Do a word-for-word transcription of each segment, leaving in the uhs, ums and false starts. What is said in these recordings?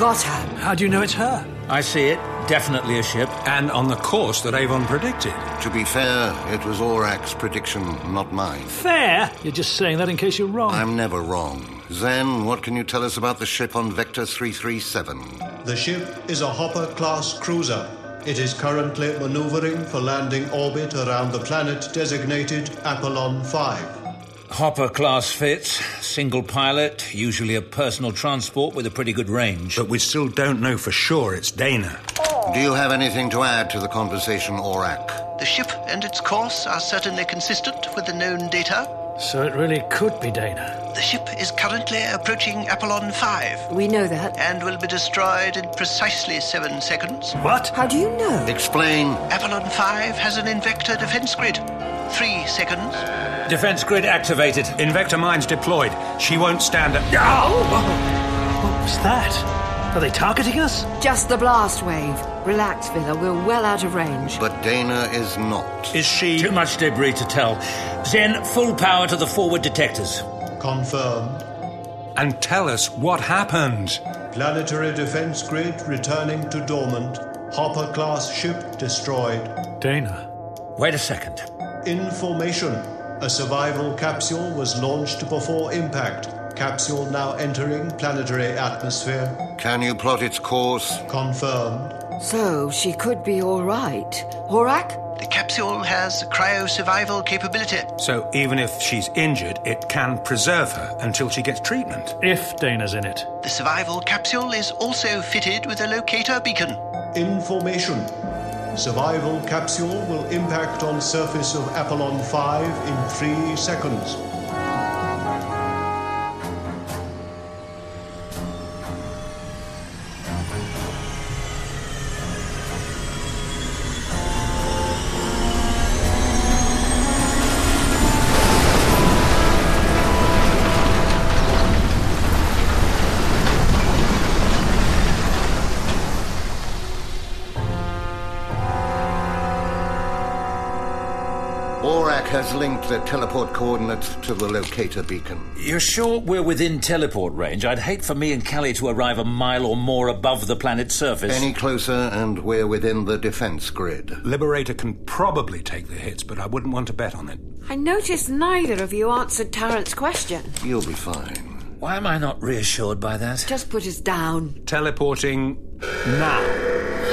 got her. How do you know it's her? I see it. Definitely a ship. And on the course that Avon predicted. To be fair, it was Aurak's prediction, not mine. Fair? You're just saying that in case you're wrong. I'm never wrong. Zen, what can you tell us about the ship on Vector three three seven? The ship is a Hopper-class cruiser. It is currently maneuvering for landing orbit around the planet designated Apollon five. Hopper class fits, single pilot, usually a personal transport with a pretty good range. But we still don't know for sure it's Dana. Do you have anything to add to the conversation, Aurak? The ship and its course are certainly consistent with the known data. So it really could be Dana. The ship is currently approaching Apollon five. We know that. And will be destroyed in precisely seven seconds. What? How do you know? Explain. Apollon five has an Invector defense grid. Three seconds. Defense grid activated. Invector mines deployed. She won't stand up. Oh! What was that? Are they targeting us? Just the blast wave. Relax, Villa. We're well out of range. But Dana is not. Is she... Too much debris to tell. Zen, full power to the forward detectors. Confirmed. And tell us what happened. Planetary defense grid returning to dormant. Hopper-class ship destroyed. Dana. Wait a second. Information. A survival capsule was launched before impact. Capsule now entering planetary atmosphere. Can you plot its course? Confirmed. So, she could be all right. Aurak? The capsule has cryo-survival capability. So even if she's injured, it can preserve her until she gets treatment. If Dana's in it. The survival capsule is also fitted with a locator beacon. Information. Survival capsule will impact on surface of Apollon five in three seconds. Aurak has linked the teleport coordinates to the locator beacon. You're sure we're within teleport range? I'd hate for me and Callie to arrive a mile or more above the planet's surface. Any closer and we're within the defense grid. Liberator can probably take the hits, but I wouldn't want to bet on it. I noticed neither of you answered Tarrant's question. You'll be fine. Why am I not reassured by that? Just put us down. Teleporting now.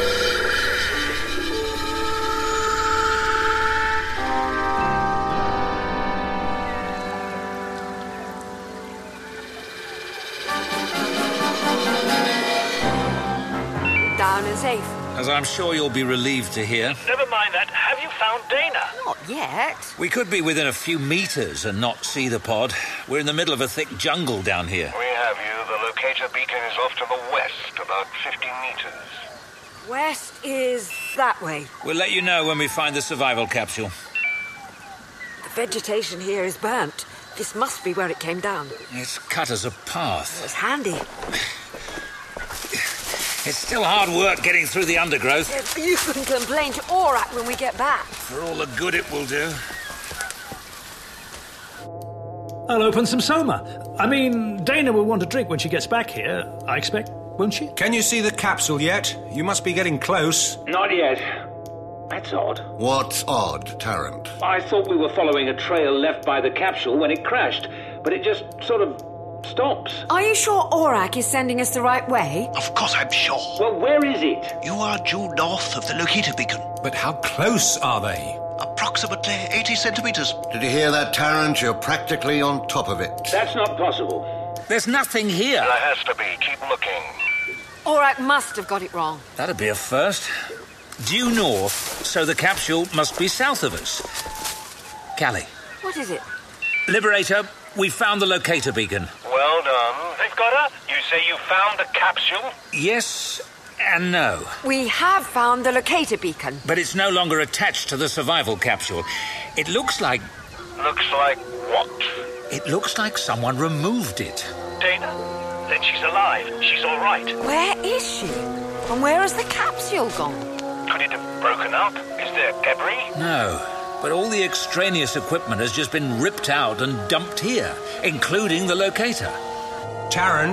Down and safe. As I'm sure you'll be relieved to hear. Never mind that. Have you found Dana? Not yet. We could be within a few meters and not see the pod. We're in the middle of a thick jungle down here. We have you. The locator beacon is off to the west, about fifty meters. West is that way. We'll let you know when we find the survival capsule. The vegetation here is burnt. This must be where it came down. It's cut us a path. It's handy. It's still hard work getting through the undergrowth. You can complain to Aurak when we get back. For all the good it will do. I'll open some Soma. I mean, Dana will want a drink when she gets back here, I expect, won't she? Can you see the capsule yet? You must be getting close. Not yet. That's odd. What's odd, Tarrant? I thought we were following a trail left by the capsule when it crashed, but it just sort of stops. Are you sure Aurak is sending us the right way? Of course I'm sure. Well, where is it? You are due north of the locator beacon. But how close are they? Approximately eighty centimeters. Did you hear that, Tarrant? You're practically on top of it. That's not possible. There's nothing here. There has to be. Keep looking. Aurak must have got it wrong. That'd be a first. Due north, so the capsule must be south of us. Callie. What is it? Liberator, we found the locator beacon. Well done. They've got her? You say you found the capsule? Yes and no. We have found the locator beacon. But it's no longer attached to the survival capsule. It looks like... Looks like what? It looks like someone removed it. Dana? Then she's alive. She's all right. Where is she? And where has the capsule gone? Could it have broken up? Is there debris? No, but all the extraneous equipment has just been ripped out and dumped here, including the locator. Tarrant,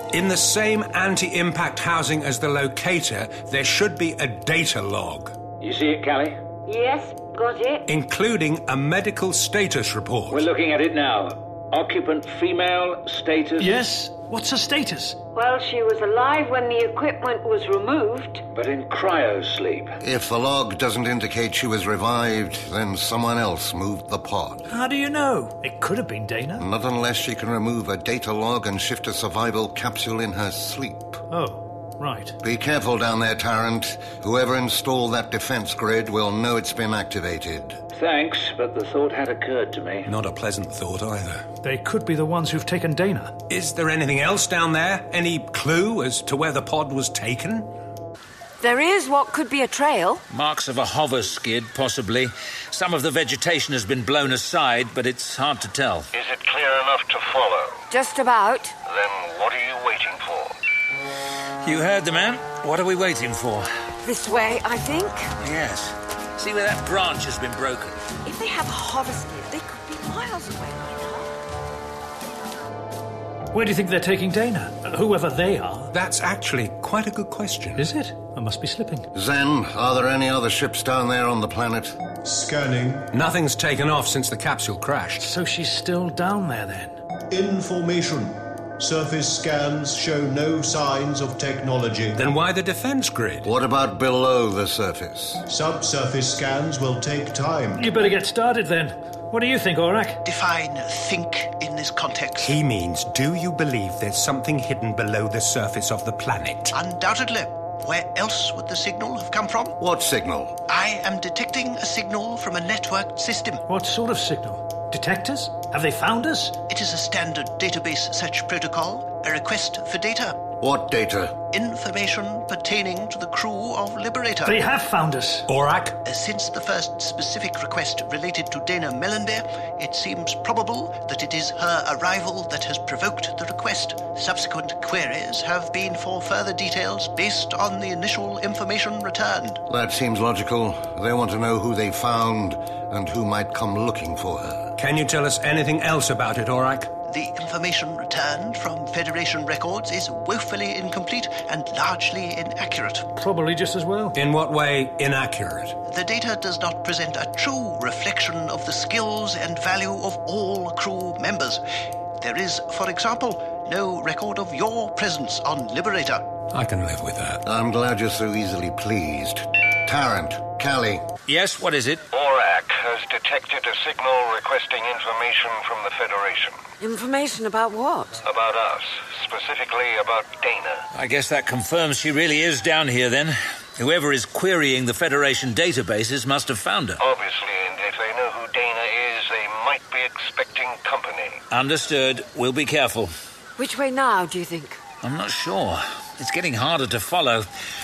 In the same anti-impact housing as the locator, there should be a data log. You see it, Callie? Yes, got it. Including a medical status report. We're looking at it now. Occupant female, status... Yes? What's her status? Well, she was alive when the equipment was removed. But in cryosleep. If the log doesn't indicate she was revived, then someone else moved the pod. How do you know? It could have been Dana. Not unless she can remove a data log and shift a survival capsule in her sleep. Oh, right. Be careful down there, Tarrant. Whoever installed that defense grid will know it's been activated. Thanks, but the thought had occurred to me. Not a pleasant thought either. They could be the ones who've taken Dana. Is there anything else down there? Any clue as to where the pod was taken? There is what could be a trail. Marks of a hover skid, possibly. Some of the vegetation has been blown aside, but it's hard to tell. Is it clear enough to follow? Just about. Then what are you waiting for? You heard the man. What are we waiting for? This way, I think. Yes. See where that branch has been broken? If they have a hover skid, they could be miles away by now. Where do you think they're taking Dana? Uh, whoever they are. That's actually quite a good question. Is it? I must be slipping. Zen, are there any other ships down there on the planet? Scanning. Nothing's taken off since the capsule crashed. So she's still down there then? Information. Surface scans show no signs of technology. Then why the defense grid? What about below the surface? Subsurface scans will take time. You better get started then. What do you think, Aurak? Define think in this context. He means, do you believe there's something hidden below the surface of the planet? Undoubtedly. Where else would the signal have come from? What signal? I am detecting a signal from a networked system. What sort of signal? Detectors? Have they found us? It is a standard database search protocol, a request for data. What data? Information pertaining to the crew of Liberator. They have found us. Aurak? Uh, Since the first specific request related to Dana Mellenbeer, it seems probable that it is her arrival that has provoked the request. Subsequent queries have been for further details based on the initial information returned. That seems logical. They want to know who they found and who might come looking for her. Can you tell us anything else about it, Aurak? The information returned from Federation records is woefully incomplete and largely inaccurate. Probably just as well. In what way inaccurate? The data does not present a true reflection of the skills and value of all crew members. There is, for example, no record of your presence on Liberator. I can live with that. I'm glad you're so easily pleased. Tarrant, Callie. Yes, what is it? ORAC has detected a signal requesting information from the Federation. Information about what? About us, specifically about Dana. I guess that confirms she really is down here then. Whoever is querying the Federation databases must have found her. Obviously, and if they know who Dana is, they might be expecting company. Understood. We'll be careful. Which way now, do you think? I'm not sure. It's getting harder to follow.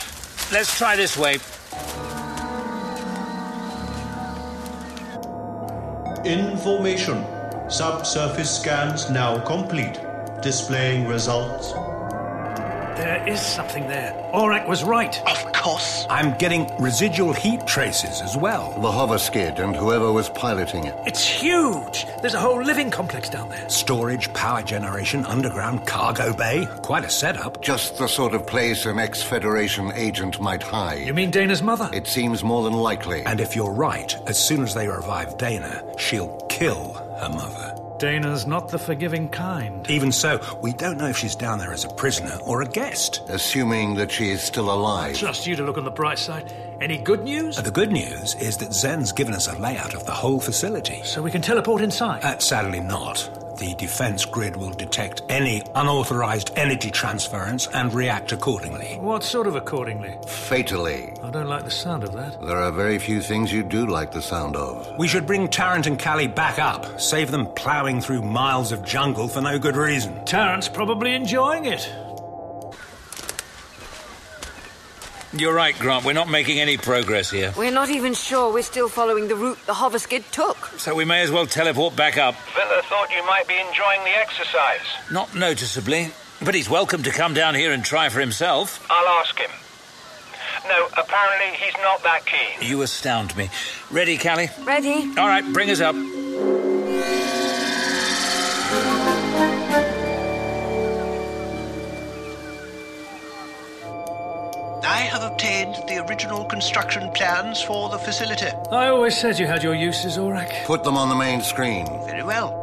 Let's try this way. Information. Subsurface scans now complete. Displaying results. There is something there. Aurak was right. Of course. I'm getting residual heat traces as well. The hover skid and whoever was piloting it. It's huge. There's a whole living complex down there. Storage, power generation, underground cargo bay. Quite a setup. Just the sort of place an ex-Federation agent might hide. You mean Dana's mother? It seems more than likely. And if you're right, as soon as they revive Dana, she'll kill her mother. Dana's not the forgiving kind. Even so, we don't know if she's down there as a prisoner or a guest. Assuming that she is still alive. Trust you to look on the bright side. Any good news? Uh, the good news is that Zen's given us a layout of the whole facility. So we can teleport inside? Uh, sadly not. The defense grid will detect any unauthorized energy transference and react accordingly. What sort of accordingly? Fatally. I don't like the sound of that. There are very few things you do like the sound of. We should bring Tarrant and Callie back up. Save them ploughing through miles of jungle for no good reason. Tarrant's probably enjoying it. You're right, Grant. We're not making any progress here. We're not even sure we're still following the route the hover skid took. So we may as well teleport back up. Villa thought you might be enjoying the exercise. Not noticeably, but he's welcome to come down here and try for himself. I'll ask him. No, apparently he's not that keen. You astound me. Ready, Callie? Ready. All right, bring us up. obtained the original construction plans for the facility. I always said you had your uses, Aurak. Put them on the main screen. Very well.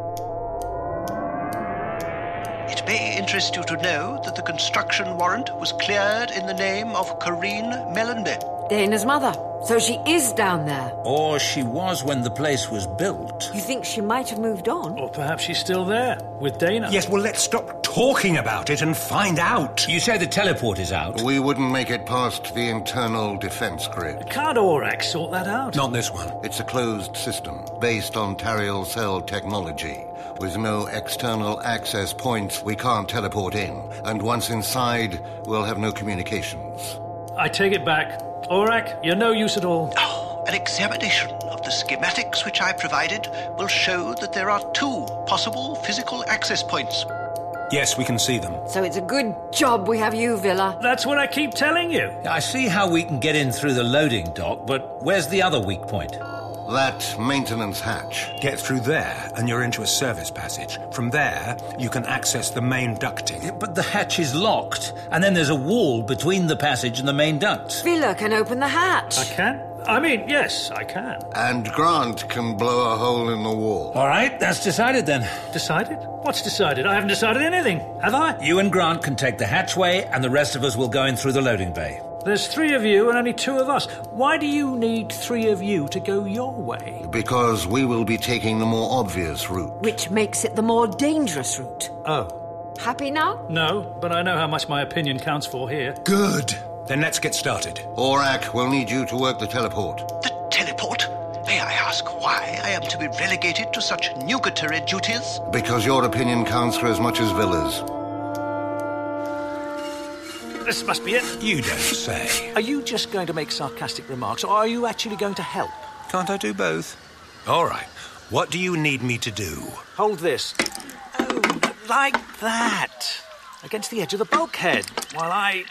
It may interest you to know that the construction warrant was cleared in the name of Corinne Mellenby. Dana's mother. So she is down there. Or she was when the place was built. You think she might have moved on? Or perhaps she's still there, with Dana. Yes, well, let's stop talking about it and find out. You say the teleport is out? We wouldn't make it past the internal defense grid. Can't Aurak sort that out? Not this one. It's a closed system, based on Tariel cell technology. With no external access points, we can't teleport in. And once inside, we'll have no communications. I take it back. Aurak, you're no use at all. Oh, an examination of the schematics which I provided will show that there are two possible physical access points. Yes, we can see them. So it's a good job we have you, Villa. That's what I keep telling you. I see how we can get in through the loading dock, but where's the other weak point? That maintenance hatch. Get through there, and you're into a service passage. From there, you can access the main ducting. But the hatch is locked, and then there's a wall between the passage and the main ducts. Villa can open the hatch. I can? I mean, yes, I can. And Grant can blow a hole in the wall. All right, that's decided then. Decided? What's decided? I haven't decided anything, have I? You and Grant can take the hatchway, and the rest of us will go in through the loading bay. There's three of you and only two of us. Why do you need three of you to go your way? Because we will be taking the more obvious route. Which makes it the more dangerous route. Oh. Happy now? No, but I know how much my opinion counts for here. Good. Then let's get started. Aurak will need you to work the teleport. The teleport? May I ask why I am to be relegated to such nugatory duties? Because your opinion counts for as much as Villa's. This must be it. You don't say. Are you just going to make sarcastic remarks, or are you actually going to help? Can't I do both? All right. What do you need me to do? Hold this. Oh, like that. Against the edge of the bulkhead, while I...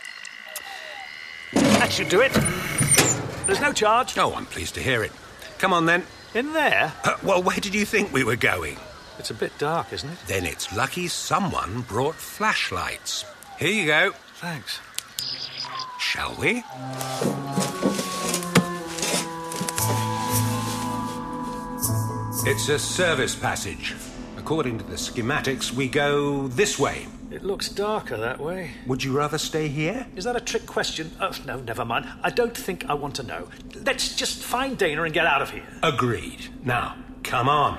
That should do it. There's no charge. Oh, I'm pleased to hear it. Come on, then. In there? Uh, well, where did you think we were going? It's a bit dark, isn't it? Then it's lucky someone brought flashlights. Here you go. Thanks. Shall we? It's a service passage. According to the schematics, we go this way. It looks darker that way. Would you rather stay here? Is that a trick question? Oh, no, never mind. I don't think I want to know. Let's just find Dana and get out of here. Agreed. Now, come on.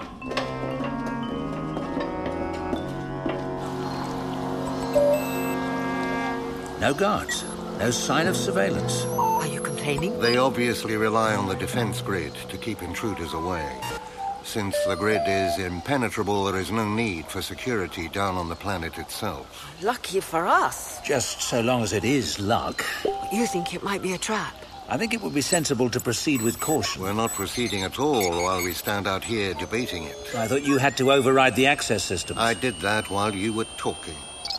No guards. No sign of surveillance. Are you complaining? They obviously rely on the defense grid to keep intruders away. Since the grid is impenetrable, there is no need for security down on the planet itself. Lucky for us. Just so long as it is luck. You think it might be a trap? I think it would be sensible to proceed with caution. We're not proceeding at all while we stand out here debating it. I thought you had to override the access system. I did that while you were talking.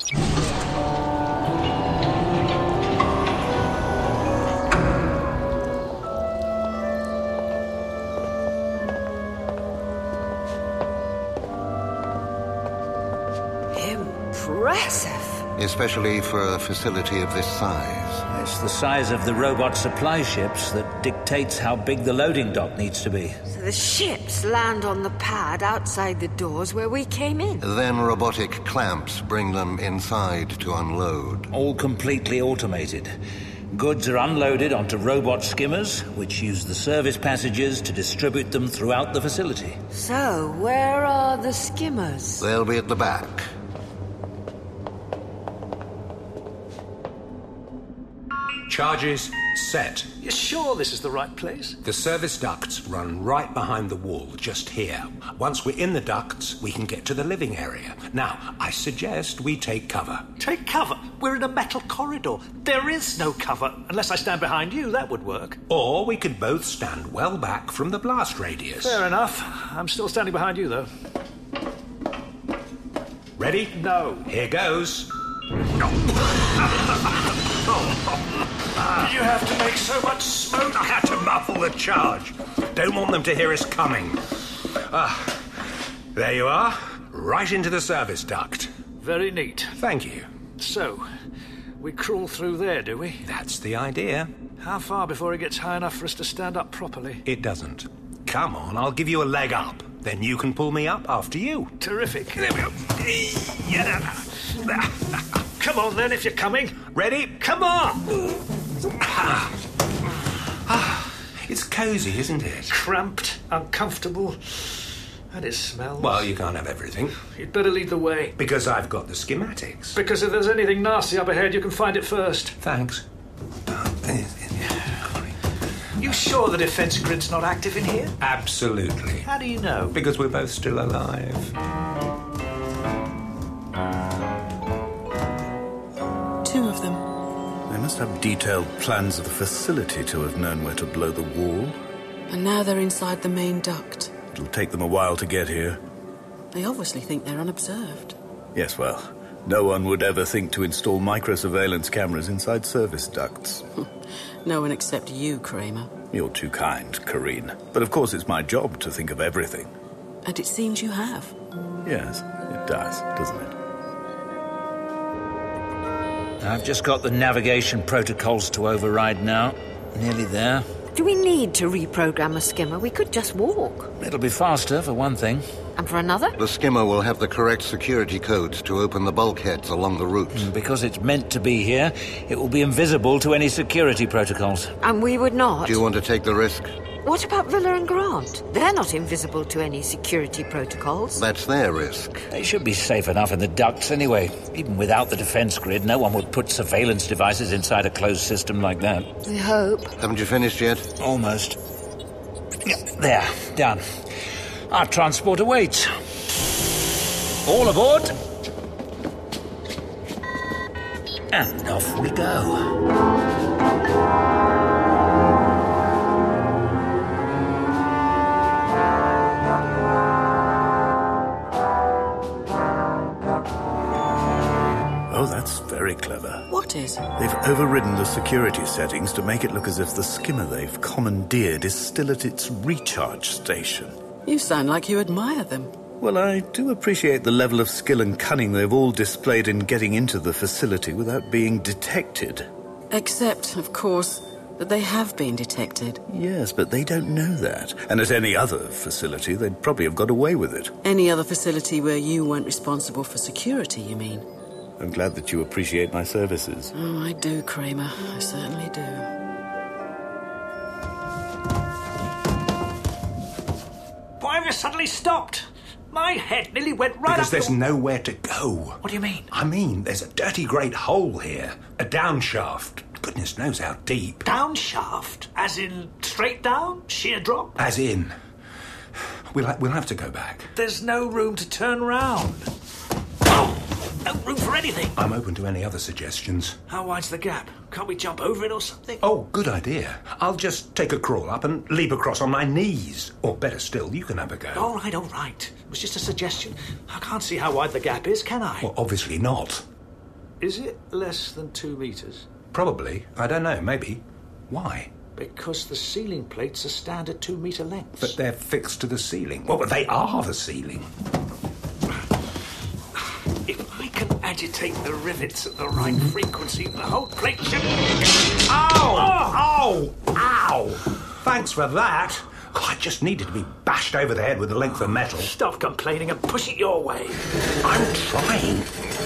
Impressive. Especially for a facility of this size. It's the size of the robot supply ships that dictates how big the loading dock needs to be. So the ships land on the pad outside the doors where we came in. Then robotic clamps bring them inside to unload. All completely automated. Goods are unloaded onto robot skimmers, which use the service passages to distribute them throughout the facility. So, where are the skimmers? They'll be at the back. Charges set. You sure this is the right place? The service ducts run right behind the wall, just here. Once we're in the ducts, we can get to the living area. Now, I suggest we take cover. Take cover? We're in a metal corridor. There is no cover. Unless I stand behind you, that would work. Or we could both stand well back from the blast radius. Fair enough. I'm still standing behind you, though. Ready? No. Here goes. Did you have to make so much smoke? I had to muffle the charge. Don't want them to hear us coming. Ah, there you are. Right into the service duct. Very neat. Thank you. So, We crawl through there, do we? That's the idea. How far before it gets high enough for us to stand up properly? It doesn't. Come on, I'll give you a leg up. Then you can pull me up after you. Terrific. There we go. Come on, then, if you're coming. Ready? Come on! It's cosy, isn't it? Cramped, uncomfortable, and it smells. Well, you can't have everything. You'd better lead the way. Because I've got the schematics. Because if there's anything nasty up ahead, you can find it first. Thanks. You sure the defence grid's not active in here? Absolutely. How do you know? Because we're both still alive. Two of them. They must have detailed plans of the facility to have known where to blow the wall. And now they're inside the main duct. It'll take them a while to get here. They obviously think they're unobserved. Yes, well, no one would ever think to install microsurveillance cameras inside service ducts. No one except you, Kramer. You're too kind, Corinne. But of course it's my job to think of everything. And it seems you have. Yes, it does, doesn't it? I've just got the navigation protocols to override now. Nearly there. Do we need to reprogram a skimmer? We could just walk. It'll be faster, for one thing. And for another? The skimmer will have the correct security codes to open the bulkheads along the route. And because it's meant to be here, it will be invisible to any security protocols. And we would not. Do you want to take the risk? What about Villa and Grant? They're not invisible to any security protocols. That's their risk. They should be safe enough in the ducts anyway. Even without the defence grid, no one would put surveillance devices inside a closed system like that. We hope. Haven't you finished yet? Almost. Yeah, there, done. Our transport awaits. All aboard. And off we go. Oh, that's very clever. What is? They've overridden the security settings to make it look as if the skimmer they've commandeered is still at its recharge station. You sound like you admire them. Well, I do appreciate the level of skill and cunning they've all displayed in getting into the facility without being detected. Except, of course, that they have been detected. Yes, but they don't know that. And at any other facility, they'd probably have got away with it. Any other facility where you weren't responsible for security, you mean? I'm glad that you appreciate my services. Oh, I do, Kramer. I certainly do. Why have you suddenly stopped? My head nearly went right Because up there's your... nowhere to go. What do you mean? I mean, there's a dirty great hole here. A down shaft. Goodness knows how deep. Down shaft? As in straight down? Sheer drop? As in. We'll, ha- we'll have to go back. There's no room to turn round. Oh! No room for anything. I'm open to any other suggestions. How wide's the gap? Can't we jump over it or something? Oh, good idea. I'll just take a crawl up and leap across on my knees. Or better still, you can have a go. All right, all right. It was just a suggestion. I can't see how wide the gap is, can I? Well, obviously not. Is it less than two metres? Probably. I don't know. Maybe. Why? Because the ceiling plates are standard two-metre lengths. But they're fixed to the ceiling. Well, but they are the ceiling. If I can agitate the rivets at the right frequency, the whole plate should... Ow! Oh! Ow! Ow! Thanks for that. Oh, I just needed to be bashed over the head with a length of metal. Stop complaining and push it your way. I'm trying.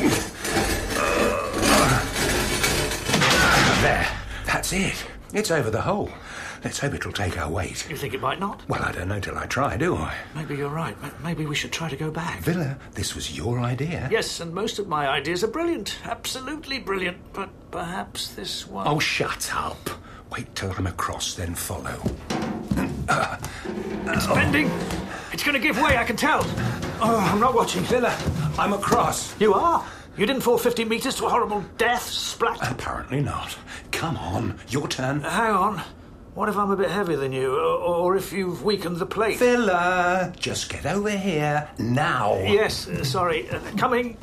There. That's it. It's over the hole. Let's hope it'll take our weight. You think it might not? Well, I don't know till I try, do I? Maybe you're right. Maybe we should try to go back. Villa, this was your idea. Yes, and most of my ideas are brilliant. Absolutely brilliant. But perhaps this one... Oh, shut up. Wait till I'm across, then follow. Uh, it's bending. It's going to give way, I can tell. Oh, I'm not watching. Villa, I'm across. You are? You didn't fall fifty metres to a horrible death splat? Apparently not. Come on, your turn. Uh, hang on. What if I'm a bit heavier than you? Or, or if you've weakened the plate? Villa, just get over here, now. Uh, yes, uh, sorry. Uh, coming.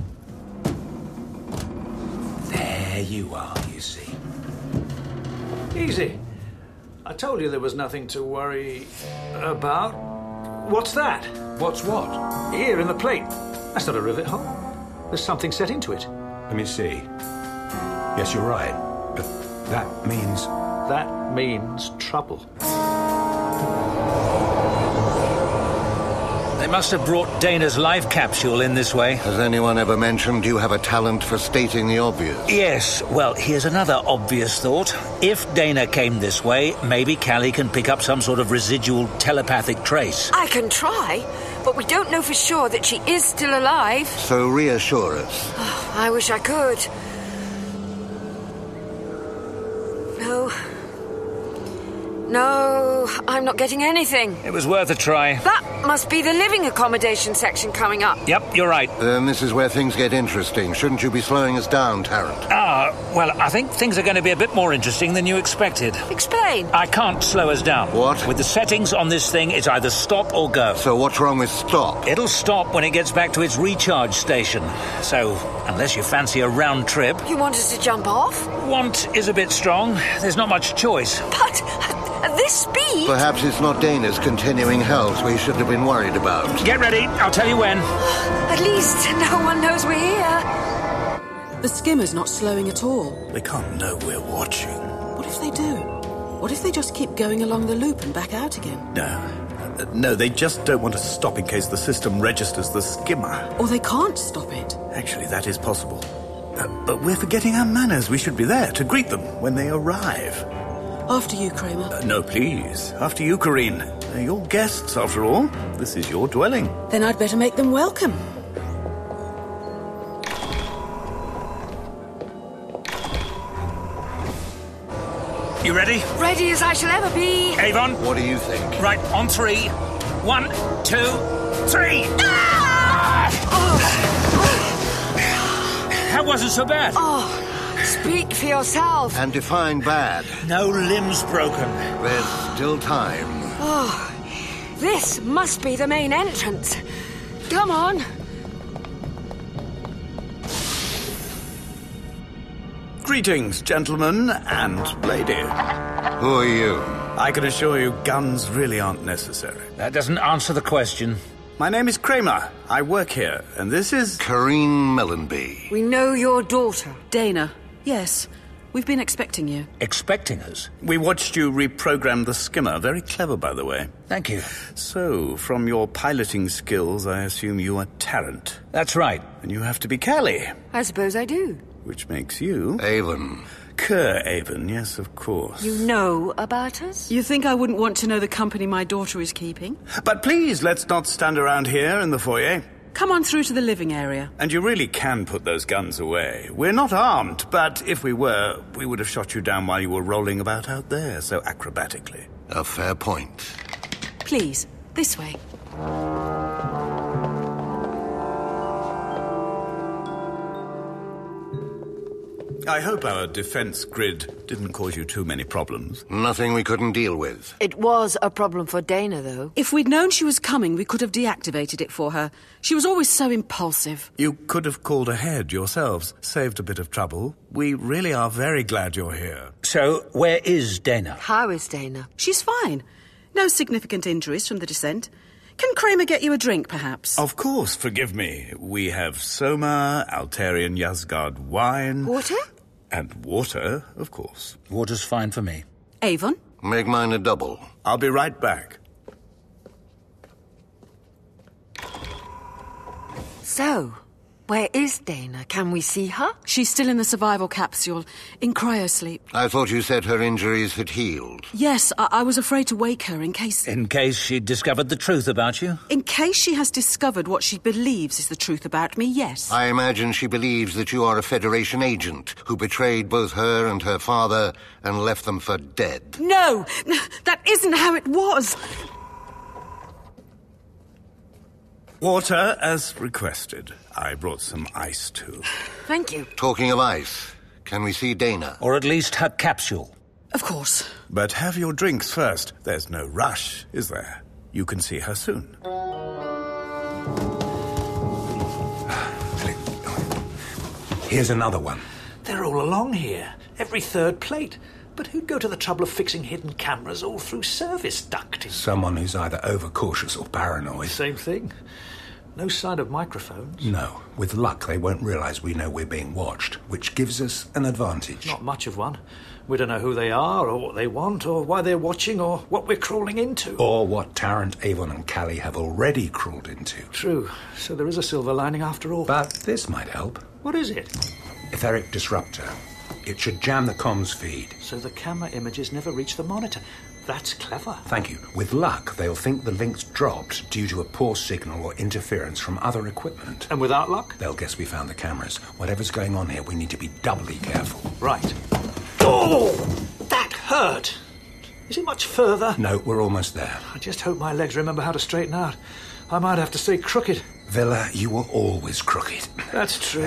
There you are, you see. Easy. I told you there was nothing to worry about. What's that? What's what? Here in the plate. That's not a rivet hole. There's something set into it. Let me see. Yes, you're right. But that means... That means trouble. They must have brought Dana's life capsule in this way. Has anyone ever mentioned you have a talent for stating the obvious? Yes. Well, here's another obvious thought. If Dana came this way, maybe Callie can pick up some sort of residual telepathic trace. I can try, but we don't know for sure that she is still alive. So reassure us. Oh, I wish I could. No. No, I'm not getting anything. It was worth a try. That must be the living accommodation section coming up. Yep, you're right. Then this is where things get interesting. Shouldn't you be slowing us down, Tarrant? Ah, well, I think things are going to be a bit more interesting than you expected. Explain. I can't slow us down. What? With the settings on this thing, it's either stop or go. So what's wrong with stop? It'll stop when it gets back to its recharge station. So, unless you fancy a round trip... You want us to jump off? Want is a bit strong. There's not much choice. But... at this speed? Perhaps it's not Dana's continuing health we should have been worried about. Get ready. I'll tell you when. At least no one knows we're here. The skimmer's not slowing at all. They can't know we're watching. What if they do? What if they just keep going along the loop and back out again? No. Uh, no, they just don't want to stop in case the system registers the skimmer. Or they can't stop it. Actually, that is possible. Uh, but we're forgetting our manners. We should be there to greet them when they arrive. After you, Kramer. Uh, no, please. After you, Corinne. They're your guests, after all. This is your dwelling. Then I'd better make them welcome. You ready? Ready as I shall ever be. Avon? What do you think? Right, on three. One, two, three! Ah! Oh. That wasn't so bad. Oh. Speak for yourself. And define bad. No limbs broken. There's still time. Oh, this must be the main entrance. Come on. Greetings, gentlemen and lady. Who are you? I can assure you guns really aren't necessary. That doesn't answer the question. My name is Kramer. I work here, and this is... Corinne Mellenby. We know your daughter. Dana. Yes. We've been expecting you. Expecting us? We watched you reprogram the skimmer. Very clever, by the way. Thank you. So, from your piloting skills, I assume you are Tarrant. That's right. And you have to be Callie. I suppose I do. Which makes you... Avon. Kerr Avon, yes, of course. You know about us? You think I wouldn't want to know the company my daughter is keeping? But please, let's not stand around here in the foyer. Come on through to the living area. And you really can put those guns away. We're not armed, but if we were, we would have shot you down while you were rolling about out there so acrobatically. A fair point. Please, this way. I hope our defense grid didn't cause you too many problems. Nothing we couldn't deal with. It was a problem for Dana, though. If we'd known she was coming, we could have deactivated it for her. She was always so impulsive. You could have called ahead yourselves, saved a bit of trouble. We really are very glad you're here. So, where is Dana? How is Dana? She's fine. No significant injuries from the descent. Can Kramer get you a drink, perhaps? Of course, forgive me. We have Soma, Altarian Yasgard wine... Water? And water, of course. Water's fine for me. Avon? Make mine a double. I'll be right back. So, where is Dana? Can we see her? She's still in the survival capsule, in cryosleep. I thought you said her injuries had healed. Yes, I, I was afraid to wake her in case... In case she'd discovered the truth about you? In case she has discovered what she believes is the truth about me, yes. I imagine she believes that you are a Federation agent who betrayed both her and her father and left them for dead. No! That isn't how it was! Water, as requested. I brought some ice, too. Thank you. Talking of ice, can we see Dana? Or at least her capsule? Of course. But have your drinks first. There's no rush, is there? You can see her soon. Here's another one. They're all along here. Every third plate. But who'd go to the trouble of fixing hidden cameras all through service ducting? Someone who's either overcautious or paranoid. Same thing. No sign of microphones. No. With luck, they won't realise we know we're being watched, which gives us an advantage. Not much of one. We don't know who they are, or what they want, or why they're watching, or what we're crawling into. Or what Tarrant, Avon and Callie have already crawled into. True. So there is a silver lining after all. But this might help. What is it? Etheric disruptor. It should jam the comms feed. So the camera images never reach the monitor. That's clever. Thank you. With luck, they'll think the link's dropped due to a poor signal or interference from other equipment. And without luck? They'll guess we found the cameras. Whatever's going on here, we need to be doubly careful. Right. Oh! That hurt! Is it much further? No, we're almost there. I just hope my legs remember how to straighten out. I might have to stay crooked. Villa, you were always crooked. That's true.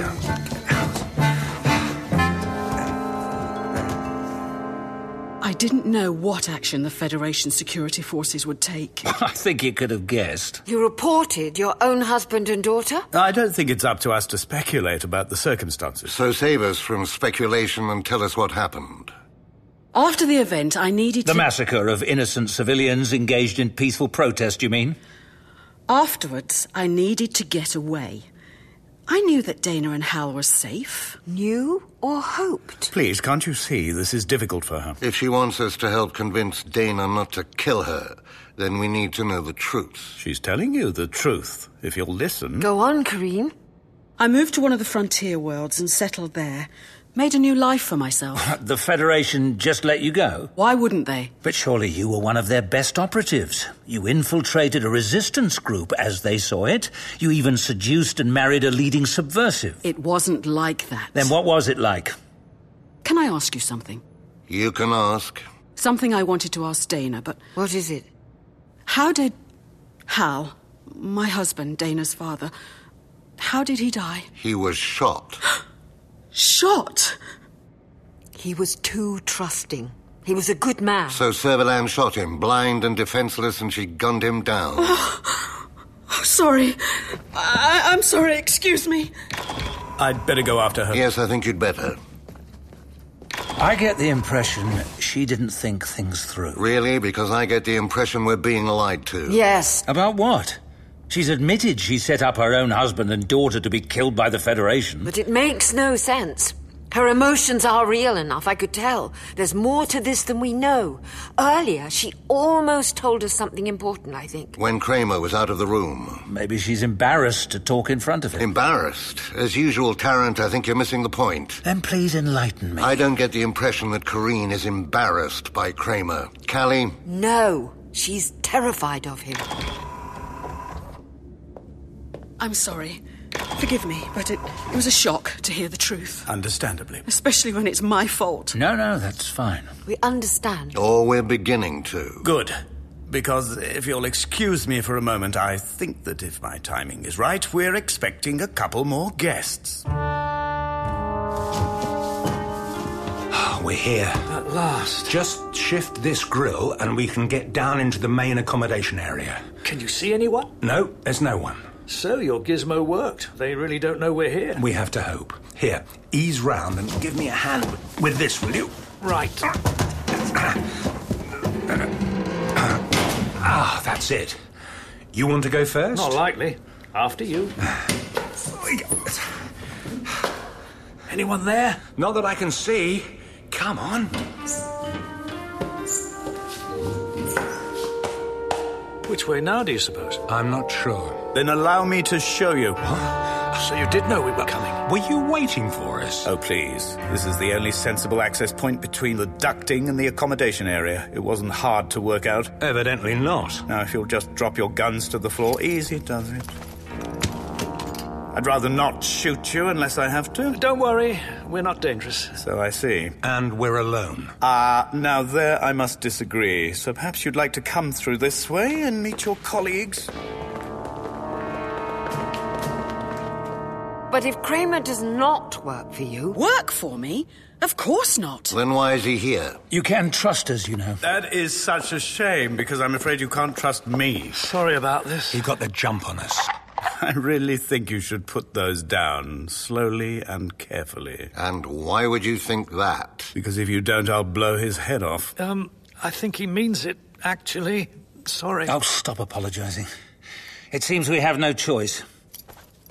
I didn't know what action the Federation security forces would take. I think you could have guessed. You reported your own husband and daughter? I don't think it's up to us to speculate about the circumstances. So save us from speculation and tell us what happened. After the event, I needed the to... The massacre of innocent civilians engaged in peaceful protest, you mean? Afterwards, I needed to get away. I knew that Dana and Hal were safe. Knew or hoped? Please, can't you see this is difficult for her? If she wants us to help convince Dana not to kill her, then we need to know the truth. She's telling you the truth. If you'll listen... Go on, Kareem. I moved to one of the frontier worlds and settled there. Made a new life for myself. The Federation just let you go? Why wouldn't they? But surely you were one of their best operatives. You infiltrated a resistance group, as they saw it. You even seduced and married a leading subversive. It wasn't like that. Then what was it like? Can I ask you something? You can ask. Something I wanted to ask Dana, but... What is it? How did Hal, my husband, Dana's father, how did he die? He was shot. Shot? He was too trusting. He was a good man. So Servalan shot him, blind and defenseless, and she gunned him down. Oh, oh sorry. I, I'm sorry, excuse me. I'd better go after her. Yes, I think you'd better. I get the impression she didn't think things through. Really? Because I get the impression we're being lied to. Yes. About what? She's admitted she set up her own husband and daughter to be killed by the Federation. But it makes no sense. Her emotions are real enough, I could tell. There's more to this than we know. Earlier, she almost told us something important, I think. When Kramer was out of the room. Maybe she's embarrassed to talk in front of him. Embarrassed? As usual, Tarrant, I think you're missing the point. Then please enlighten me. I don't get the impression that Kareen is embarrassed by Kramer. Callie? No, she's terrified of him. I'm sorry. Forgive me, but it, it was a shock to hear the truth. Understandably. Especially when it's my fault. No, no, that's fine. We understand. Or we're beginning to. Good. Because if you'll excuse me for a moment, I think that if my timing is right, we're expecting a couple more guests. We're here. At last. Just shift this grill and we can get down into the main accommodation area. Can you see anyone? No, there's no one. So your gizmo worked. They really don't know we're here. We have to hope. Here, ease round and give me a hand with this, will you? Right. Ah, that's it. You want to go first? Not likely. After you. Anyone there? Not that I can see. Come on. Which way now, do you suppose? I'm not sure. Then allow me to show you. So you did know we were coming? Were you waiting for us? Oh, please. This is the only sensible access point between the ducting and the accommodation area. It wasn't hard to work out. Evidently not. Now, if you'll just drop your guns to the floor, easy does it. I'd rather not shoot you unless I have to. Don't worry, we're not dangerous. So I see. And we're alone. Ah, uh, now there I must disagree. So perhaps you'd like to come through this way and meet your colleagues? But if Kramer does not work for you... Work for me? Of course not. Then why is he here? You can trust us, you know. That is such a shame, because I'm afraid you can't trust me. Sorry about this. He got the jump on us. I really think you should put those down, slowly and carefully. And why would you think that? Because if you don't, I'll blow his head off. Um, I think he means it, actually. Sorry. Oh, stop apologising. It seems we have no choice.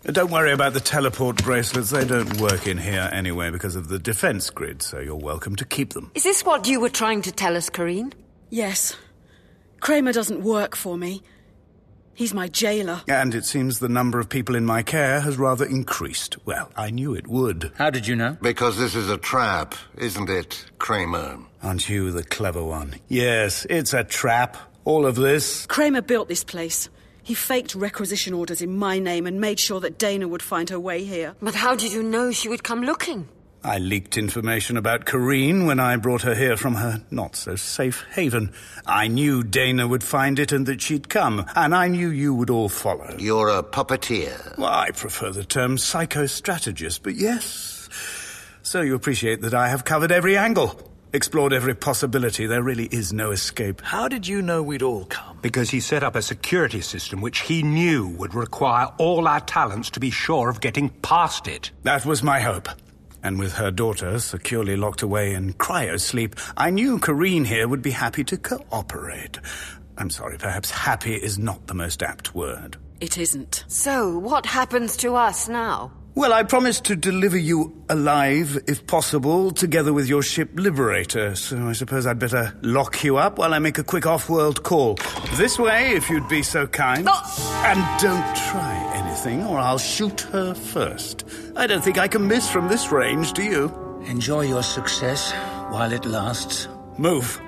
Don't worry about the teleport bracelets. They don't work in here anyway because of the defense grid, so you're welcome to keep them. Is this what you were trying to tell us, Corinne? Yes. Kramer doesn't work for me. He's my jailer. And it seems the number of people in my care has rather increased. Well, I knew it would. How did you know? Because this is a trap, isn't it, Kramer? Aren't you the clever one? Yes, it's a trap. All of this. Kramer built this place. He faked requisition orders in my name and made sure that Dana would find her way here. But how did you know she would come looking? I leaked information about Corinne when I brought her here from her not-so-safe haven. I knew Dana would find it and that she'd come, and I knew you would all follow. You're a puppeteer. Well, I prefer the term psychostrategist, but yes. So you appreciate that I have covered every angle, explored every possibility. There really is no escape. How did you know we'd all come? Because he set up a security system which he knew would require all our talents to be sure of getting past it. That was my hope. And with her daughter securely locked away in cryosleep, I knew Corinne here would be happy to cooperate. I'm sorry, perhaps happy is not the most apt word. It isn't. So, what happens to us now? Well, I promised to deliver you alive, if possible, together with your ship Liberator, so I suppose I'd better lock you up while I make a quick off-world call. This way, if you'd be so kind. Oh. And don't try anything, or I'll shoot her first. I don't think I can miss from this range, do you? Enjoy your success while it lasts. Move.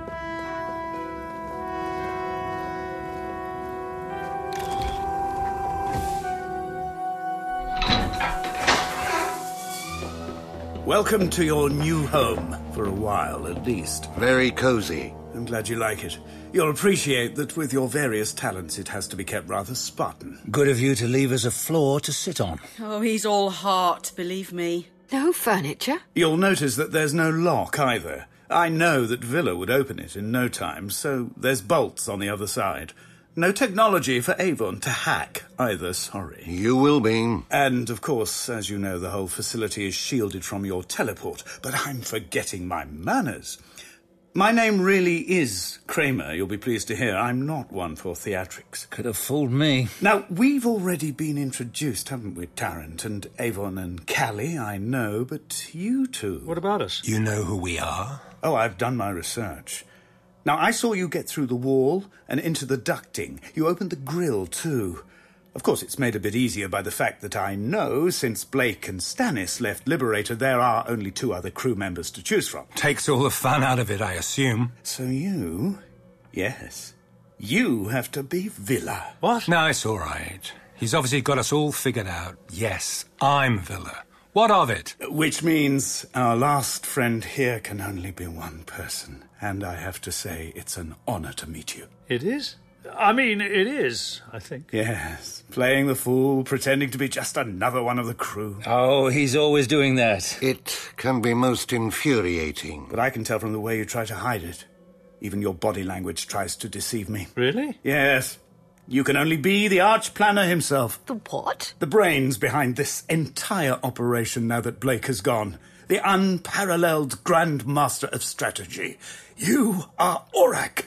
Welcome to your new home, for a while at least. Very cozy. I'm glad you like it. You'll appreciate that with your various talents it has to be kept rather Spartan. Good of you to leave us a floor to sit on. Oh, he's all heart, believe me. No furniture? You'll notice that there's no lock either. I know that Villa would open it in no time, so there's bolts on the other side. No technology for Avon to hack either, sorry. You will be. And, of course, as you know, the whole facility is shielded from your teleport. But I'm forgetting my manners. My name really is Kramer, you'll be pleased to hear. I'm not one for theatrics. Could have fooled me. Now, we've already been introduced, haven't we, Tarrant and Avon and Callie, I know, but you two... What about us? You know who we are? Oh, I've done my research. Now, I saw you get through the wall and into the ducting. You opened the grill, too. Of course, it's made a bit easier by the fact that I know, since Blake and Stannis left Liberator, there are only two other crew members to choose from. Takes all the fun out of it, I assume. So you... Yes. You have to be Villa. What? No, it's all right. He's obviously got us all figured out. Yes, I'm Villa. What of it? Which means our last friend here can only be one person. And I have to say, it's an honor to meet you. It is? I mean, it is, I think. Yes, playing the fool, pretending to be just another one of the crew. Oh, he's always doing that. It can be most infuriating. But I can tell from the way you try to hide it. Even your body language tries to deceive me. Really? Yes. You can only be the arch-planner himself. The what? The brains behind this entire operation now that Blake has gone. The unparalleled Grand Master of Strategy. You are Orac.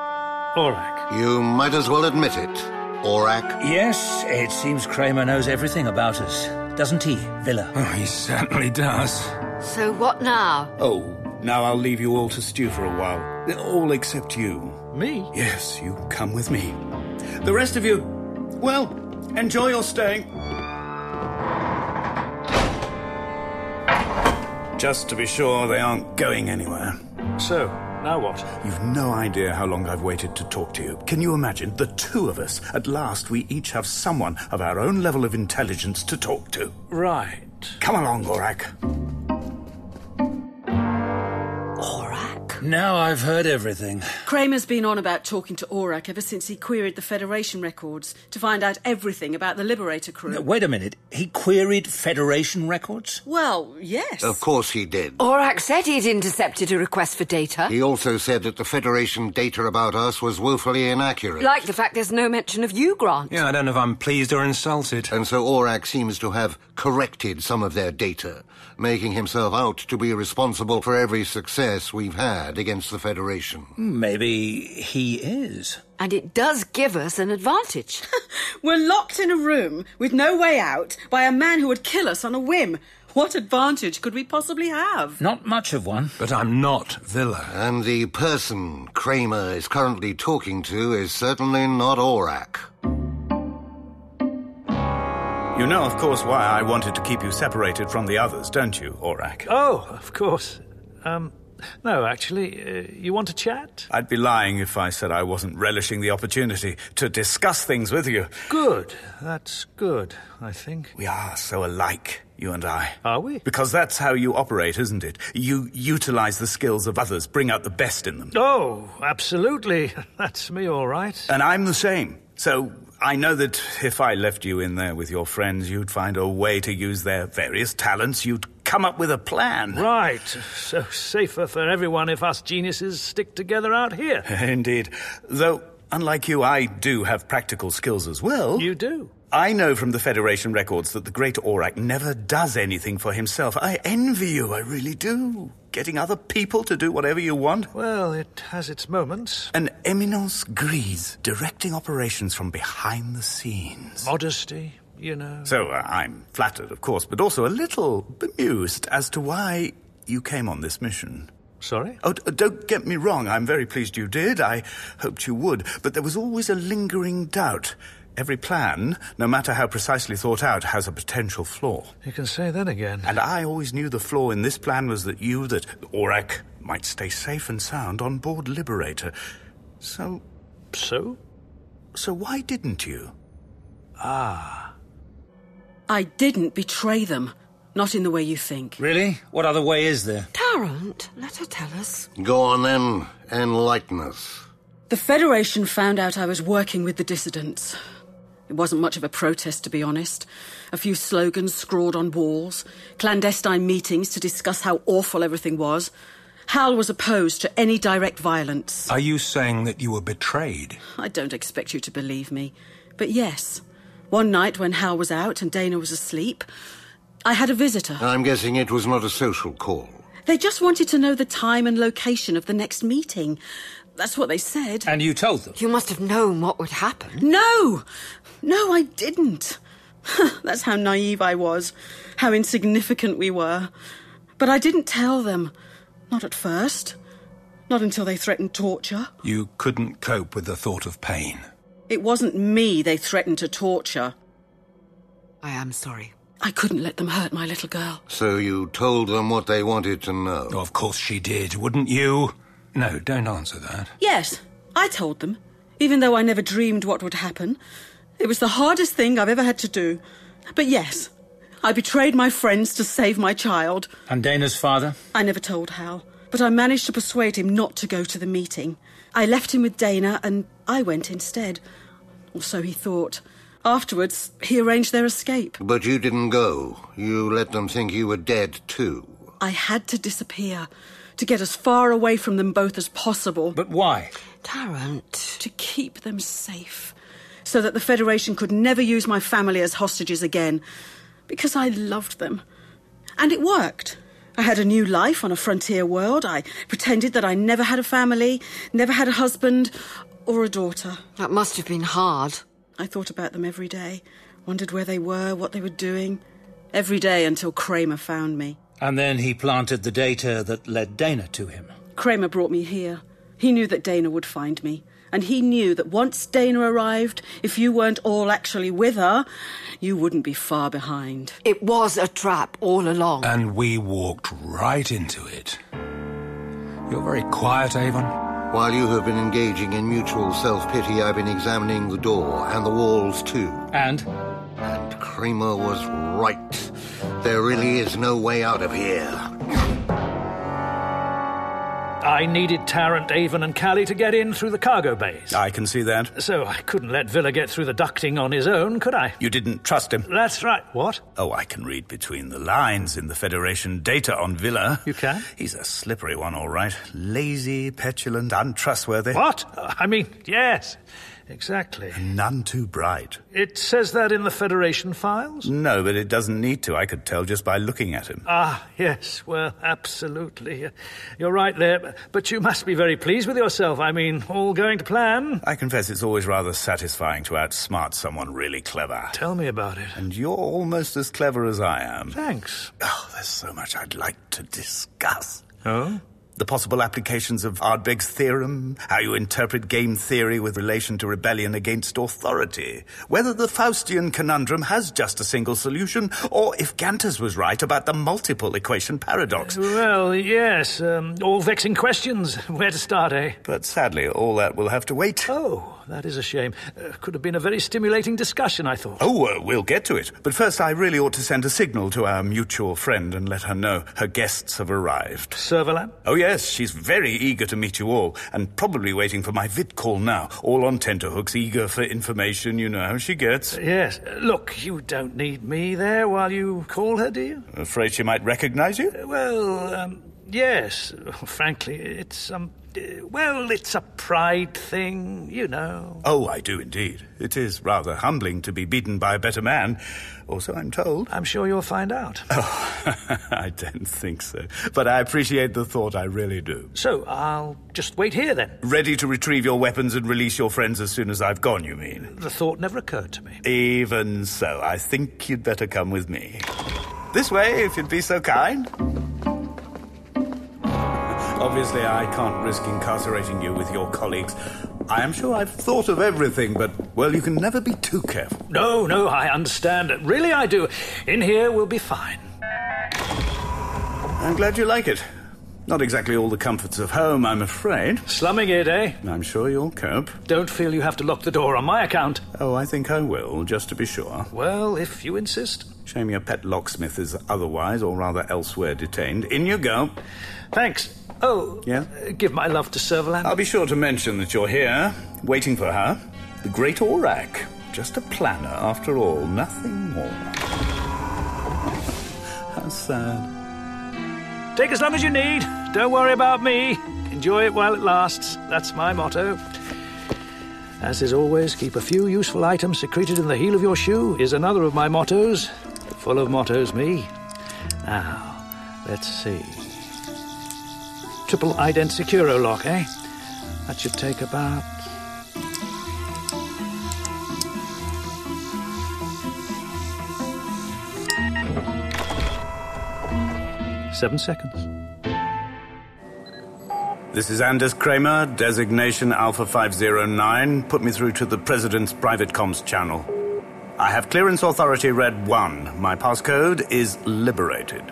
Orac. You might as well admit it. Orac. Yes, it seems Kramer knows everything about us. Doesn't he, Villa? Oh, he certainly does. So what now? Oh, now I'll leave you all to stew for a while. All except you. Me? Yes, you come with me. The rest of you, well, enjoy your stay. Just to be sure they aren't going anywhere. So, now what? You've no idea how long I've waited to talk to you. Can you imagine? The two of us. At last, we each have someone of our own level of intelligence to talk to. Right. Come along, Orac. Orac? Now I've heard everything. Kramer's been on about talking to Orac ever since he queried the Federation records to find out everything about the Liberator crew. Now, wait a minute. He queried Federation records? Well, yes. Of course he did. Orac said he'd intercepted a request for data. He also said that the Federation data about us was woefully inaccurate. Like the fact there's no mention of you, Grant. Yeah, I don't know if I'm pleased or insulted. And so Orac seems to have corrected some of their data, making himself out to be responsible for every success we've had against the Federation. Maybe he is. And it does give us an advantage. We're locked in a room with no way out by a man who would kill us on a whim. What advantage could we possibly have? Not much of one. But I'm not Villa. And the person Kramer is currently talking to is certainly not Aurak. You know, of course, why I wanted to keep you separated from the others, don't you, Aurak? Oh, of course. Um, no, actually, uh, you want to chat? I'd be lying if I said I wasn't relishing the opportunity to discuss things with you. Good. That's good, I think. We are so alike, you and I. Are we? Because that's how you operate, isn't it? You utilize the skills of others, bring out the best in them. Oh, absolutely. That's me, all right. And I'm the same. So I know that if I left you in there with your friends, you'd find a way to use their various talents. You'd come up with a plan. Right. So safer for everyone if us geniuses stick together out here. Indeed. Though, unlike you, I do have practical skills as well. You do? I know from the Federation records that the great Aurak never does anything for himself. I envy you, I really do. Getting other people to do whatever you want. Well, it has its moments. An eminence grise, directing operations from behind the scenes. Modesty, you know. So uh, I'm flattered, of course, but also a little bemused as to why you came on this mission. Sorry? Oh, d- don't get me wrong, I'm very pleased you did. I hoped you would. But there was always a lingering doubt. Every plan, no matter how precisely thought out, has a potential flaw. You can say that again. And I always knew the flaw in this plan was that you, that Aurak, might stay safe and sound on board Liberator. So... So? So why didn't you? Ah. I didn't betray them. Not in the way you think. Really? What other way is there? Tarrant, let her tell us. Go on then, enlighten us. The Federation found out I was working with the dissidents. It wasn't much of a protest, to be honest. A few slogans scrawled on walls, clandestine meetings to discuss how awful everything was. Hal was opposed to any direct violence. Are you saying that you were betrayed? I don't expect you to believe me, but yes. One night when Hal was out and Dana was asleep, I had a visitor. I'm guessing it was not a social call. They just wanted to know the time and location of the next meeting. That's what they said. And you told them? You must have known what would happen. No! No, I didn't. That's how naive I was, how insignificant we were. But I didn't tell them. Not at first. Not until they threatened torture. You couldn't cope with the thought of pain. It wasn't me they threatened to torture. I am sorry. I couldn't let them hurt my little girl. So you told them what they wanted to know? Oh, of course she did, wouldn't you? No, don't answer that. Yes, I told them, even though I never dreamed what would happen. It was the hardest thing I've ever had to do. But yes, I betrayed my friends to save my child. And Dana's father? I never told Hal, but I managed to persuade him not to go to the meeting. I left him with Dana, and I went instead. Or so he thought. Afterwards, he arranged their escape. But you didn't go. You let them think you were dead, too. I had to disappear, to get as far away from them both as possible. But why? Tarrant. To keep them safe, so that the Federation could never use my family as hostages again, because I loved them. And it worked. I had a new life on a frontier world. I pretended that I never had a family, never had a husband or a daughter. That must have been hard. I thought about them every day, wondered where they were, what they were doing. Every day until Kramer found me. And then he planted the data that led Dana to him. Kramer brought me here. He knew that Dana would find me. And he knew that once Dana arrived, if you weren't all actually with her, you wouldn't be far behind. It was a trap all along. And we walked right into it. You're very quiet, Avon. While you have been engaging in mutual self-pity, I've been examining the door and the walls, too. And? And Kramer was right. There really is no way out of here. I needed Tarrant, Avon and Callie to get in through the cargo bays. I can see that. So I couldn't let Villa get through the ducting on his own, could I? You didn't trust him? That's right. What? Oh, I can read between the lines in the Federation data on Villa. You can? He's a slippery one, all right. Lazy, petulant, untrustworthy. What? I mean, yes. exactly. And none too bright. It says that in the Federation files? No, but it doesn't need to. I could tell just by looking at him. Ah, yes, well, absolutely. You're right there, but you must be very pleased with yourself. I mean, all going to plan. I confess it's always rather satisfying to outsmart someone really clever. Tell me about it. And you're almost as clever as I am. Thanks. Oh, there's so much I'd like to discuss. Oh? The possible applications of Ardbeg's theorem, how you interpret game theory with relation to rebellion against authority, whether the Faustian conundrum has just a single solution, or if Gantus was right about the multiple equation paradox. Well, yes, um, all vexing questions. Where to start, eh? But sadly, all that will have to wait. Oh, that is a shame. Uh, could have been a very stimulating discussion, I thought. Oh, uh, we'll get to it. But first, I really ought to send a signal to our mutual friend and let her know her guests have arrived. Servalan? Oh, yes, she's very eager to meet you all, and probably waiting for my vid call now, all on tenterhooks, eager for information. You know how she gets. Uh, yes. Uh, look, you don't need me there while you call her, do you? Afraid she might recognize you? Uh, well, um, yes. Frankly, it's, um... Uh, well, it's a pride thing, you know. Oh, I do indeed. It is rather humbling to be beaten by a better man, or so I'm told. I'm sure you'll find out. Oh, I don't think so. But I appreciate the thought, I really do. So, I'll just wait here then. Ready to retrieve your weapons and release your friends as soon as I've gone, you mean? The thought never occurred to me. Even so, I think you'd better come with me. This way, if you'd be so kind. Obviously, I can't risk incarcerating you with your colleagues. I am sure I've thought of everything, but, well, you can never be too careful. No, no, I understand. Really, I do. In here, we'll be fine. I'm glad you like it. Not exactly all the comforts of home, I'm afraid. Slumming it, eh? I'm sure you'll cope. Don't feel you have to lock the door on my account. Oh, I think I will, just to be sure. Well, if you insist. Shame your pet locksmith is otherwise, or rather elsewhere, detained. In you go. Thanks. Oh, yeah? Uh, give my love to Servalan. I'll be sure to mention that you're here, waiting for her. The Great Aurak. Just a planner, after all, nothing more. How sad. Take as long as you need. Don't worry about me. Enjoy it while it lasts. That's my motto. As is always, keep a few useful items secreted in the heel of your shoe is another of my mottos. Full of mottos, me. Now, let's see. Triple ident securo lock, eh? That should take about... Seven seconds. This is Anders Kramer, designation Alpha five zero nine. Put me through to the President's private comms channel. I have clearance authority Red one. My passcode is liberated.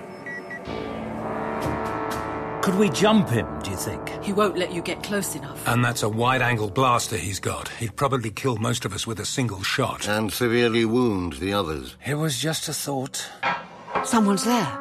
Could we jump him, do you think? He won't let you get close enough. And that's a wide-angle blaster he's got. He'd probably kill most of us with a single shot. And severely wound the others. It was just a thought. Someone's there.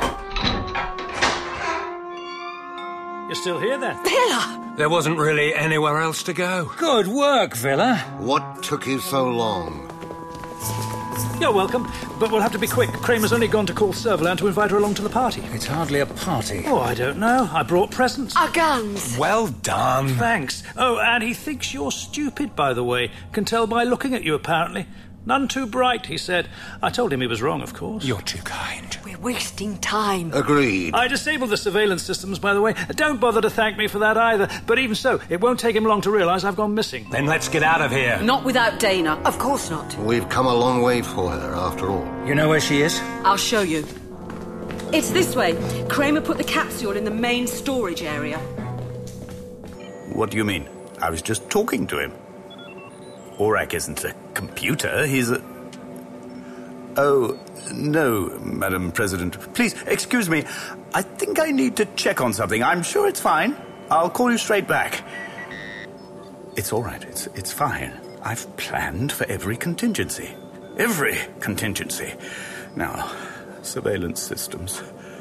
You're still here, then? Villa! There wasn't really anywhere else to go. Good work, Villa. What took you so long? You're welcome, but we'll have to be quick. Kramer's only gone to call Servalan to invite her along to the party. It's hardly a party. Oh, I don't know. I brought presents. Our guns. Well done. Thanks. Oh, and he thinks you're stupid, by the way. Can tell by looking at you, apparently. None too bright, he said. I told him he was wrong, of course. You're too kind. We're wasting time. Agreed. I disabled the surveillance systems, by the way. Don't bother to thank me for that either. But even so, it won't take him long to realise I've gone missing. Then let's get out of here. Not without Dana. Of course not. We've come a long way for her, after all. You know where she is? I'll show you. It's this way. Kramer put the capsule in the main storage area. What do you mean? I was just talking to him. Aurak isn't a computer, he's a... Oh, no, Madam President. Please, excuse me. I think I need to check on something. I'm sure it's fine. I'll call you straight back. It's all right. It's, it's fine. I've planned for every contingency. Every contingency. Now, surveillance systems.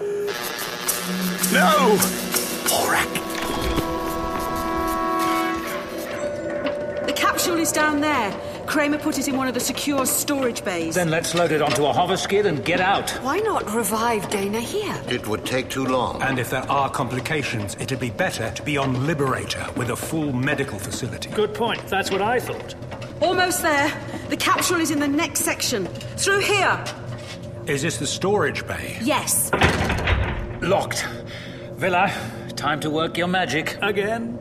No! Aurak! The capsule is down there. Kramer put it in one of the secure storage bays. Then let's load it onto a hover skid and get out. Why not revive Dana here? It would take too long. And if there are complications, it'd be better to be on Liberator with a full medical facility. Good point. That's what I thought. Almost there. The capsule is in the next section. Through here. Is this the storage bay? Yes. Locked. Villa, time to work your magic. Again?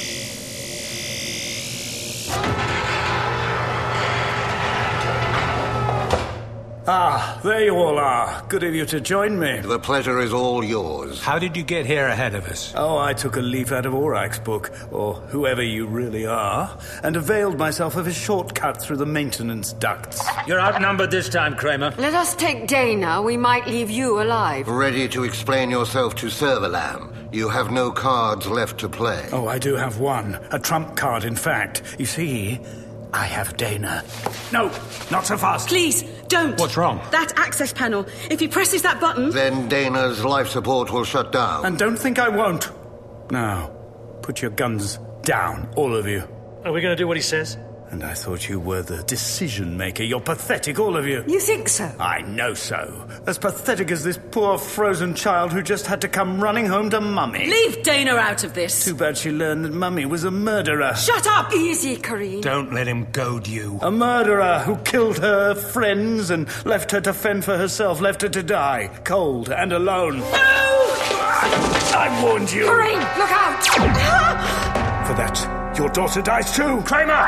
Ah, there you all are. Good of you to join me. The pleasure is all yours. How did you get here ahead of us? Oh, I took a leaf out of Aurak's book, or whoever you really are, and availed myself of a shortcut through the maintenance ducts. You're outnumbered this time, Kramer. Let us take Dana. We might leave you alive. Ready to explain yourself to Servalan. You have no cards left to play. Oh, I do have one. A trump card, in fact. You see, I have Dana. No, not so fast. Please, don't. What's wrong? That access panel. If he presses that button... Then Dana's life support will shut down. And don't think I won't. Now, put your guns down, all of you. Are we going to do what he says? And I thought you were the decision-maker. You're pathetic, all of you. You think so? I know so. As pathetic as this poor frozen child who just had to come running home to Mummy. Leave Dana out of this. Too bad she learned that Mummy was a murderer. Shut up! Easy, Karine. Don't let him goad you. A murderer who killed her friends and left her to fend for herself, left her to die, cold and alone. No! I warned you. Karine, look out! For that, your daughter dies too. Kramer!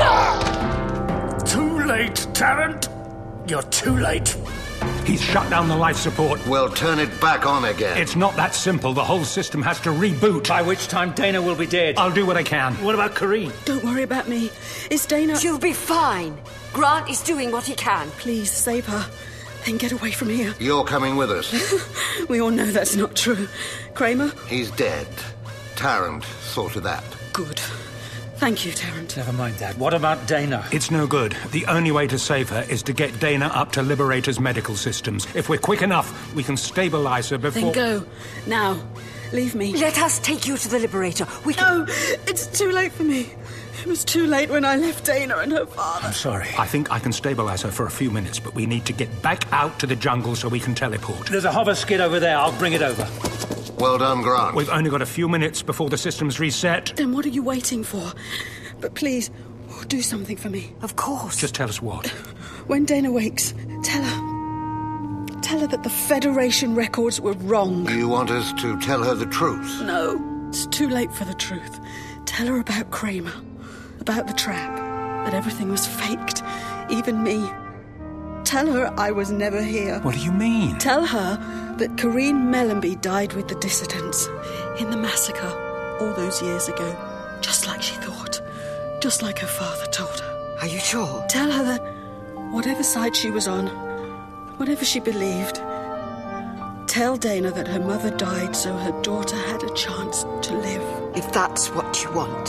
Too late, Tarrant. You're too late. He's shut down the life support. Well, turn it back on again. It's not that simple. The whole system has to reboot. By which time Dana will be dead. I'll do what I can. What about Karine? Don't worry about me. Is Dana... She'll be fine. Grant is doing what he can. Please, save her. Then get away from here. You're coming with us. We all know that's not true. Kramer? He's dead. Tarrant saw to that. Good. Thank you, Tarrant. Never mind that. What about Dana? It's no good. The only way to save her is to get Dana up to Liberator's medical systems. If we're quick enough, we can stabilize her before... Then go. Now. Leave me. Let us take you to the Liberator. We can... No, it's too late for me. It was too late when I left Dana and her father. I'm sorry. I think I can stabilize her for a few minutes, but we need to get back out to the jungle so we can teleport. There's a hover skid over there. I'll bring it over. Well done, Grant. We've only got a few minutes before the system's reset. Then what are you waiting for? But please, do something for me. Of course. Just tell us what. When Dana wakes, tell her. Tell her that the Federation records were wrong. You want us to tell her the truth? No, it's too late for the truth. Tell her about Kramer. About the trap. That everything was faked. Even me. Tell her I was never here. What do you mean? Tell her that Karine Mellenby died with the dissidents in the massacre all those years ago, just like she thought, just like her father told her. Are you sure? Tell her that whatever side she was on, whatever she believed, tell Dana that her mother died so her daughter had a chance to live. If that's what you want.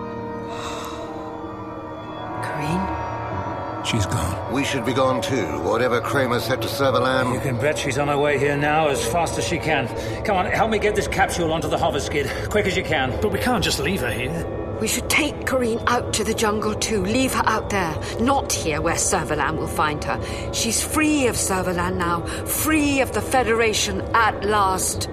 Karine? She's gone. We should be gone too. Whatever Kramer said to Servalan... You can bet she's on her way here now as fast as she can. Come on, help me get this capsule onto the hover skid. Quick as you can. But we can't just leave her here. We should take Karine out to the jungle too. Leave her out there. Not here where Servalan will find her. She's free of Servalan now. Free of the Federation at last.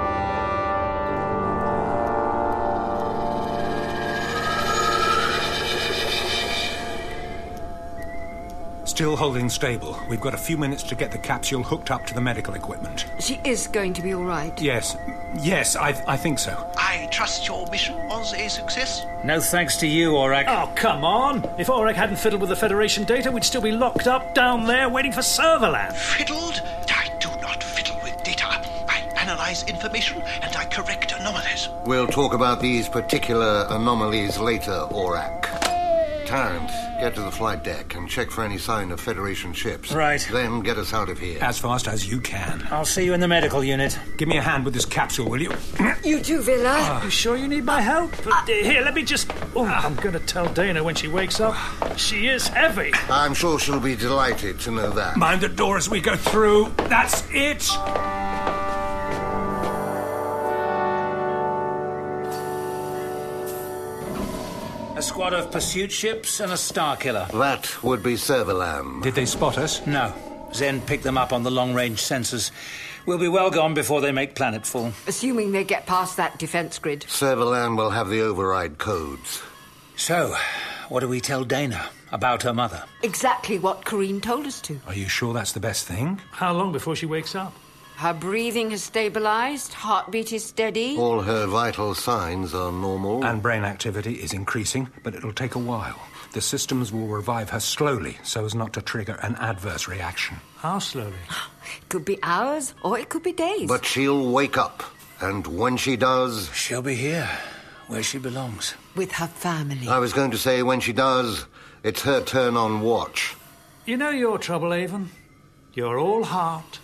Still holding stable. We've got a few minutes to get the capsule hooked up to the medical equipment. She is going to be all right. Yes. Yes, I, I think so. I trust your mission was a success. No thanks to you, Aurak. Oh, come on. If Aurak hadn't fiddled with the Federation data, we'd still be locked up down there waiting for Servalan. Fiddled? I do not fiddle with data. I analyze information and I correct anomalies. We'll talk about these particular anomalies later, Aurak. Tarrant, get to the flight deck and check for any sign of Federation ships. Right. Then get us out of here. As fast as you can. I'll see you in the medical unit. Give me a hand with this capsule, will you? You too, Villa. Uh, you sure you need my help? Uh, here, let me just... Oh, I'm going to tell Dana when she wakes up. She is heavy. I'm sure she'll be delighted to know that. Mind the door as we go through. That's it. A squad of pursuit ships and a star killer. That would be Servalan. Did they spot us? No. Zen picked them up on the long-range sensors. We'll be well gone before they make planetfall. Assuming they get past that defense grid. Servalan will have the override codes. So, what do we tell Dana about her mother? Exactly what Corrine told us to. Are you sure that's the best thing? How long before she wakes up? Her breathing has stabilized, heartbeat is steady. All her vital signs are normal. And brain activity is increasing, but it'll take a while. The systems will revive her slowly so as not to trigger an adverse reaction. How slowly? It could be hours or it could be days. But she'll wake up. And when she does... She'll be here, where she belongs. With her family. I was going to say, when she does, it's her turn on watch. You know your trouble, Avon? You're all heart